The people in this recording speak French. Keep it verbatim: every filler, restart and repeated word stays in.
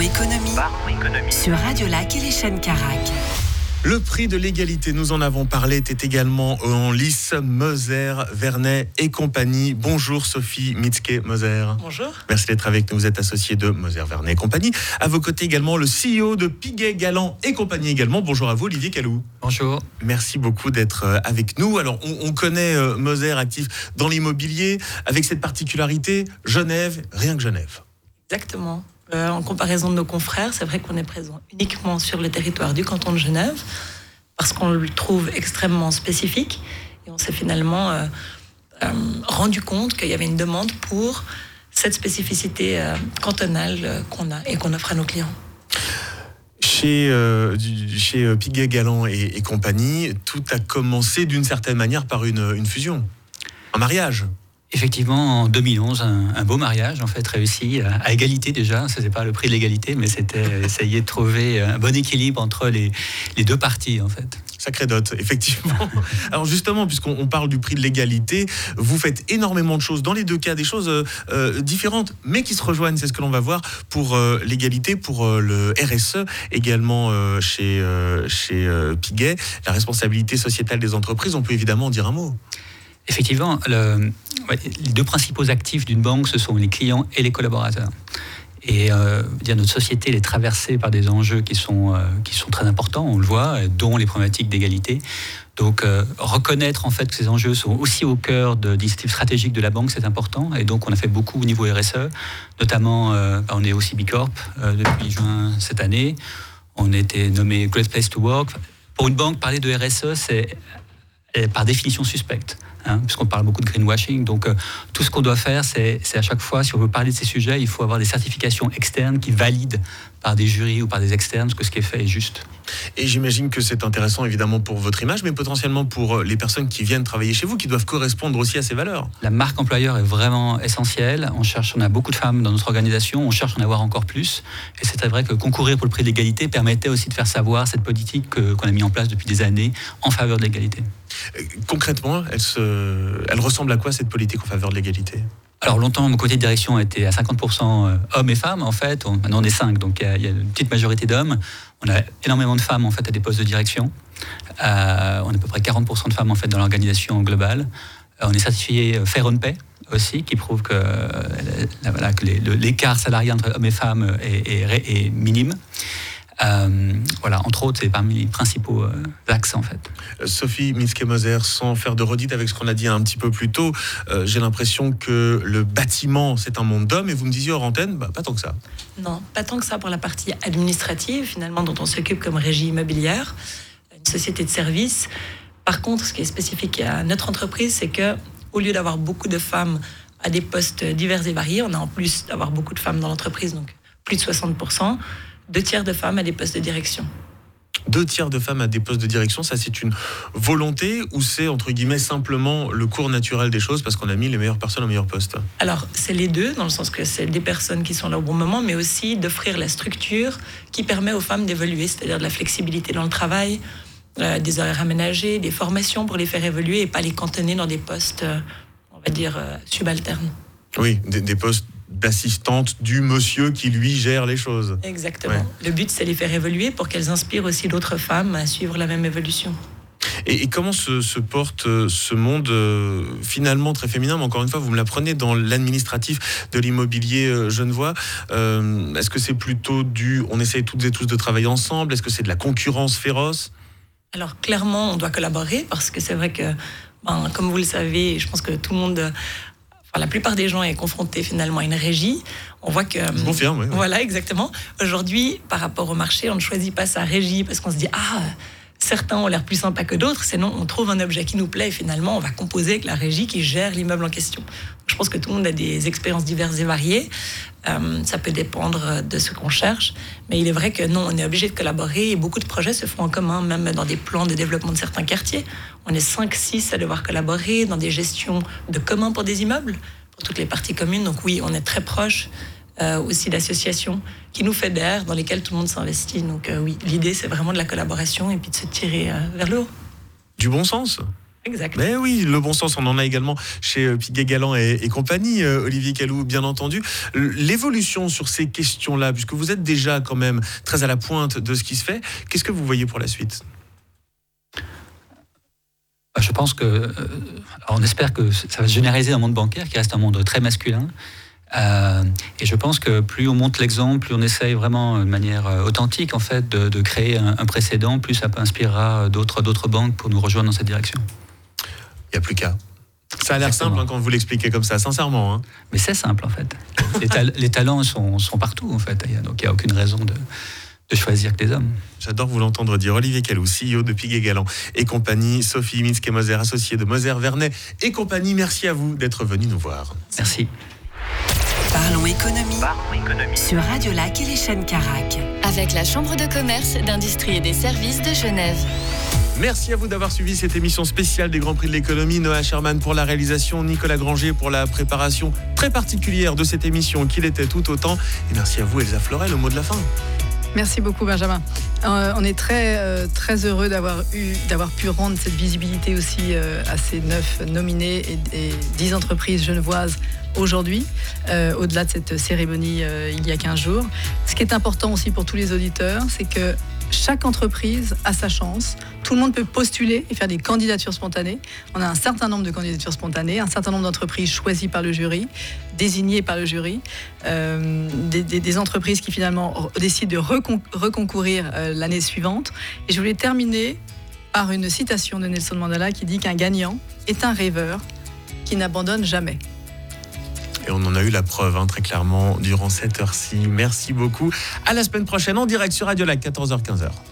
économie, Baron économie sur Radio Lac et les chaînes Carac. Le prix de l'égalité, nous en avons parlé, était également en lice. Moser, Vernet et compagnie. Bonjour Sophie Mitzke-Moser. Bonjour. Merci d'être avec nous. Vous êtes associée de Moser, Vernet et compagnie. À vos côtés également le C E O de Piguet-Galland et compagnie également. Bonjour à vous Olivier Calou. Bonjour. Merci beaucoup d'être avec nous. Alors on, on connaît euh, Moser actif dans l'immobilier avec cette particularité, Genève, rien que Genève. Exactement. Euh, en comparaison de nos confrères, c'est vrai qu'on est présent uniquement sur le territoire du canton de Genève parce qu'on le trouve extrêmement spécifique et on s'est finalement euh, euh, rendu compte qu'il y avait une demande pour cette spécificité euh, cantonale euh, qu'on a et qu'on offre à nos clients. Chez, euh, chez euh, Piguet-Galland et, et compagnie, tout a commencé d'une certaine manière par une, une fusion, un mariage. Effectivement, en deux mille onze, un, un beau mariage en fait réussi à, à égalité déjà. Ce n'était pas le prix de l'égalité, mais c'était essayer de trouver un bon équilibre entre les, les deux parties en fait. Sacré dot, effectivement. Alors justement, puisqu'on on parle du prix de l'égalité, vous faites énormément de choses, dans les deux cas, des choses euh, différentes, mais qui se rejoignent, c'est ce que l'on va voir pour euh, l'égalité, pour euh, le R S E, également euh, chez, euh, chez euh, Piguet, la responsabilité sociétale des entreprises, on peut évidemment en dire un mot. Effectivement, le, ouais, les deux principaux actifs d'une banque, ce sont les clients et les collaborateurs. Et euh, dire notre société elle est traversée par des enjeux qui sont, euh, qui sont très importants, on le voit, dont les problématiques d'égalité. Donc euh, reconnaître en fait que ces enjeux sont aussi au cœur de d'initiatives stratégiques de la banque, c'est important. Et donc on a fait beaucoup au niveau R S E, notamment euh, on est aussi B Corp euh, depuis juin cette année. On a été nommé Great Place to Work. Pour une banque, parler de R S E, c'est par définition suspecte, hein, puisqu'on parle beaucoup de greenwashing. Donc, euh, tout ce qu'on doit faire, c'est, c'est à chaque fois, si on veut parler de ces sujets, il faut avoir des certifications externes qui valident par des jurys ou par des externes que ce qui est fait est juste. Et j'imagine que c'est intéressant, évidemment, pour votre image, mais potentiellement pour les personnes qui viennent travailler chez vous, qui doivent correspondre aussi à ces valeurs. La marque employeur est vraiment essentielle. On cherche, on a beaucoup de femmes dans notre organisation, on cherche à en avoir encore plus. Et c'est très vrai que concourir pour le prix de l'égalité permettait aussi de faire savoir cette politique que, qu'on a mis en place depuis des années en faveur de l'égalité. Concrètement, elle, se... elle ressemble à quoi cette politique en faveur de l'égalité ? Alors longtemps, mon comité de direction était à cinquante pour cent hommes et femmes en fait. On, maintenant on est cinq, donc il y, y a une petite majorité d'hommes. On a énormément de femmes en fait à des postes de direction. Euh, on a à peu près quarante pour cent de femmes en fait dans l'organisation globale. Euh, on est certifié Fair on Pay aussi, qui prouve que, euh, voilà, que les, le, l'écart salarial entre hommes et femmes est, est, est minime. Euh, voilà, entre autres, c'est parmi les principaux euh, axes en fait. Sophie Mitzke-Moser, sans faire de redite avec ce qu'on a dit un petit peu plus tôt, euh, j'ai l'impression que le bâtiment c'est un monde d'hommes et vous me disiez hors antenne, bah, pas tant que ça. Non, pas tant que ça pour la partie administrative finalement dont on s'occupe comme régie immobilière, une société de services. Par contre, ce qui est spécifique à notre entreprise, c'est que au lieu d'avoir beaucoup de femmes à des postes divers et variés, on a en plus d'avoir beaucoup de femmes dans l'entreprise, donc plus de soixante pour cent. Deux tiers de femmes à des postes de direction. Deux tiers de femmes à des postes de direction, ça c'est une volonté ou c'est entre guillemets simplement le cours naturel des choses parce qu'on a mis les meilleures personnes au meilleur poste ? Alors c'est les deux, dans le sens que c'est des personnes qui sont là au bon moment, mais aussi d'offrir la structure qui permet aux femmes d'évoluer, c'est-à-dire de la flexibilité dans le travail, euh, des horaires aménagés, des formations pour les faire évoluer et pas les cantonner dans des postes, euh, on va dire, euh, subalternes. Oui, des, des postes d'assistante du monsieur qui lui gère les choses. Exactement. Ouais. Le but, c'est de les faire évoluer pour qu'elles inspirent aussi d'autres femmes à suivre la même évolution. Et, et comment se, se porte ce monde euh, finalement très féminin, mais encore une fois, vous me l'apprenez dans l'administratif de l'immobilier euh, genevois. Euh, est-ce que c'est plutôt du on essaye toutes et tous de travailler ensemble ? Est-ce que c'est de la concurrence féroce ? Alors clairement, on doit collaborer parce que c'est vrai que, ben, comme vous le savez, je pense que tout le monde... La plupart des gens est confronté finalement à une régie. On voit que... Je confirme, oui. Voilà, exactement. Aujourd'hui, par rapport au marché, on ne choisit pas sa régie parce qu'on se dit « Ah, certains ont l'air plus sympas que d'autres. » Sinon, on trouve un objet qui nous plaît et finalement, on va composer avec la régie qui gère l'immeuble en question. Je pense que tout le monde a des expériences diverses et variées. Euh, ça peut dépendre de ce qu'on cherche. Mais il est vrai que non, on est obligé de collaborer et beaucoup de projets se font en commun, même dans des plans de développement de certains quartiers. On est cinq six à devoir collaborer dans des gestions de communs pour des immeubles, pour toutes les parties communes. Donc oui, on est très proche euh, aussi d'associations qui nous fédèrent, dans lesquelles tout le monde s'investit. Donc euh, oui, l'idée, c'est vraiment de la collaboration et puis de se tirer euh, vers le haut. Du bon sens ? Exact. Mais oui, le bon sens, on en a également chez euh, Piguet-Galland et, et compagnie, euh, Olivier Calou, bien entendu. L'évolution sur ces questions-là, puisque vous êtes déjà quand même très à la pointe de ce qui se fait, qu'est-ce que vous voyez pour la suite ? Je pense que, euh, on espère que ça va se généraliser dans le monde bancaire, qui reste un monde très masculin. Euh, et je pense que plus on monte l'exemple, plus on essaye vraiment de manière authentique en fait de, de créer un, un précédent, plus ça inspirera d'autres, d'autres banques pour nous rejoindre dans cette direction. Il n'y a plus qu'à. Ça a l'air simple hein, quand vous l'expliquez comme ça, sincèrement. Hein. Mais c'est simple en fait. Les, ta- les talents sont, sont partout en fait. Donc il n'y a aucune raison de, de choisir que des hommes. J'adore vous l'entendre dire. Olivier Calou, C E O de Piguet-Galland et compagnie. Sophie Minsk-Moser, associée de Moser Vernet et compagnie. Merci à vous d'être venus nous voir. Merci. Parlons économie, Parlons économie sur Radio Lac et les chaînes Carac. Avec la Chambre de commerce, d'industrie et des services de Genève. Merci à vous d'avoir suivi cette émission spéciale des Grands Prix de l'économie. Noah Sherman pour la réalisation, Nicolas Granger pour la préparation très particulière de cette émission qu'il était tout autant. Et merci à vous Elsa Florel, au mot de la fin. Merci beaucoup Benjamin. Euh, on est très, euh, très heureux d'avoir, eu, d'avoir pu rendre cette visibilité aussi euh, à ces neuf nominés et, et dix entreprises genevoises aujourd'hui, euh, au-delà de cette cérémonie euh, il y a quinze jours. Ce qui est important aussi pour tous les auditeurs, c'est que chaque entreprise a sa chance. Tout le monde peut postuler et faire des candidatures spontanées. On a un certain nombre de candidatures spontanées, un certain nombre d'entreprises choisies par le jury, désignées par le jury, euh, des, des, des entreprises qui finalement décident de recon- reconcourir euh, l'année suivante. Et je voulais terminer par une citation de Nelson Mandela qui dit qu'un gagnant est un rêveur qui n'abandonne jamais. Et on en a eu la preuve, hein, très clairement, durant cette heure-ci. Merci beaucoup. À la semaine prochaine, en direct sur Radio Lac, quatorze heures quinze.